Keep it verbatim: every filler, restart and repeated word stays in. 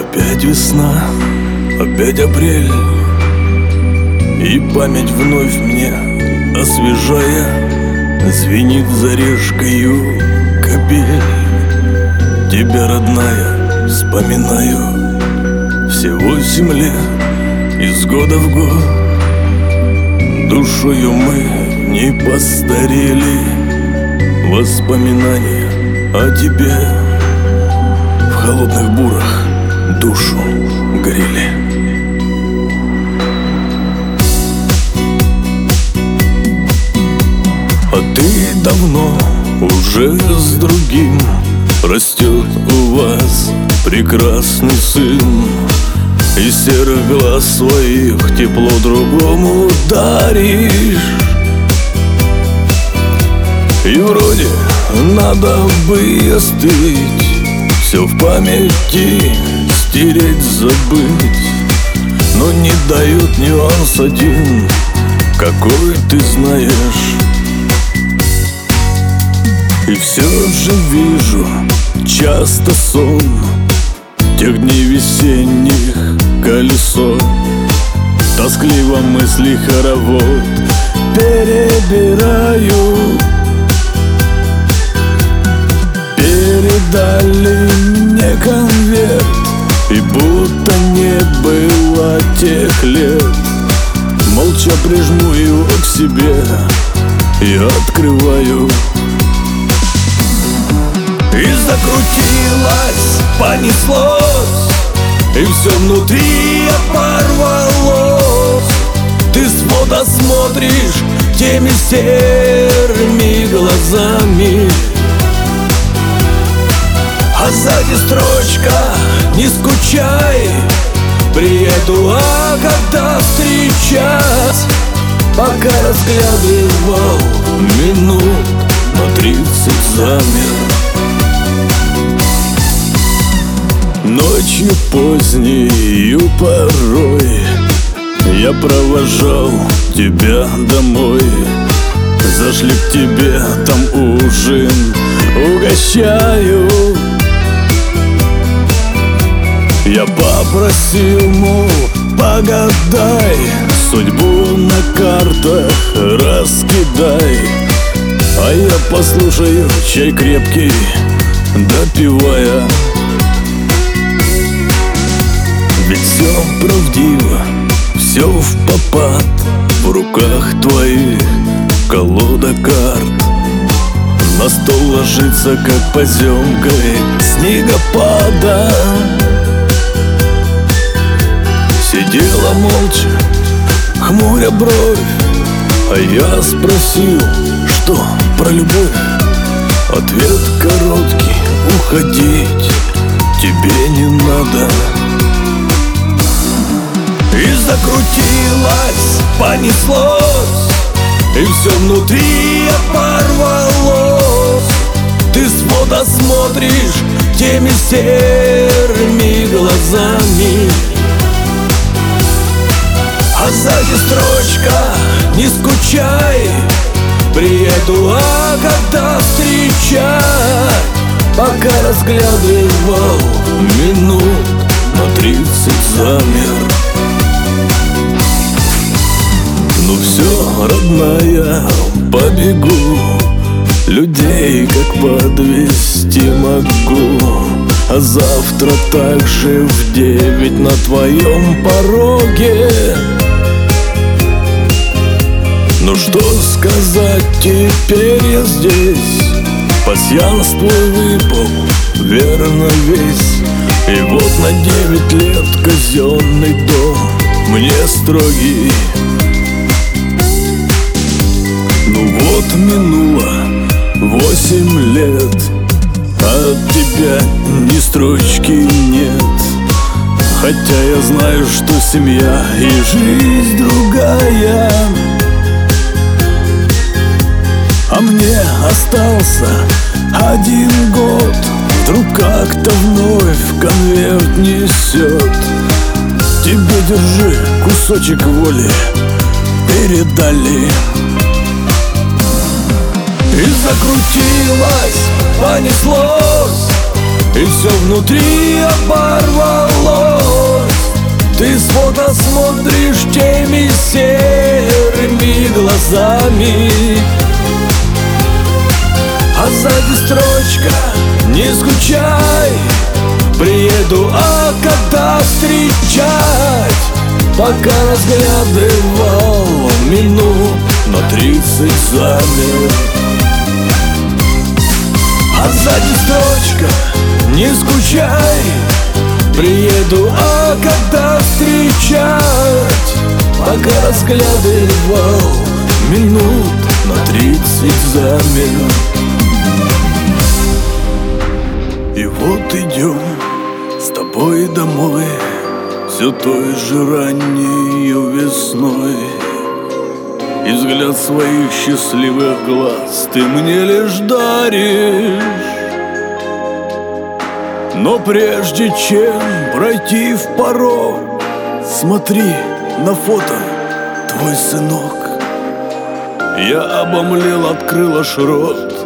Опять весна, опять апрель, и память вновь мне освежая звенит за решкою капель. Тебя, родная, вспоминаю все восемь лет, из года в год. Душою мы не постарели, воспоминания о тебе в холодных бурах душу грели. А ты давно уже с другим, растет у вас прекрасный сын, из серых глаз своих тепло другому даришь. И вроде надо бы остыть, все в памяти стереть, забыть, но не дает нюанс один, какой ты знаешь. И все же вижу часто сон тех дней весенних колесо. Тоскливо мысли хоровод перебираю. Передали мне конверт, и будто не было тех лет. Молча прижму его к себе и открываю. И закрутилось, понеслось, и все внутри оборвалось. Ты с вода смотришь теми серыми глазами, а сзади строчка: не скучай, приеду, а когда встречать. Пока разглядывал минут на тридцать замер. Ночью позднею порой я провожал тебя домой. Зашли к тебе, там ужин угощаю. Я попросил, мол, погадай, судьбу на картах раскидай, а я послушаю чай крепкий, допивая. Ведь все правдиво, все впопад, в руках твоих колода карт. На стол ложится, как поземкой снегопада. Сидела молча, хмуря бровь, а я спросил, что про любовь. Ответ короткий: уходить тебе не надо. И закрутилось, понеслось, и все внутри оборвалось. Ты с вода смотришь теми серыми глазами, а сзади строчка: не скучай, приеду, а когда встречать. Пока разглядывал минут на тридцать замер. Ну все, родная, побегу, людей как подвести могу. А завтра также в девять на твоем пороге. Ну что сказать, теперь я здесь. Пасьянс твой выпал, верно, весь. И вот на девять лет казенный дом мне строгий. Ну вот минуло восемь лет, а от тебя ни строчки нет. Хотя я знаю, что семья и жизнь другая, а мне остался один год. Вдруг как-то вновь конверт несет. Тебе держи, кусочек воли передали. И закрутилось, понеслось, и все внутри оборвалось. Ты с фото смотришь теми серыми глазами, а сзади строчка: не скучай, приеду, а когда встречать? Пока разглядывал минут на тридцать замер. А сзади строчка: не скучай, приеду, а когда встречать? Пока разглядывал минут на тридцать замер. И вот идем с тобой домой, все той же ранней весной, и взгляд своих счастливых глаз ты мне лишь даришь. Но прежде чем пройти в порог, смотри на фото, твой сынок. Я обомлел, открыл аж рот,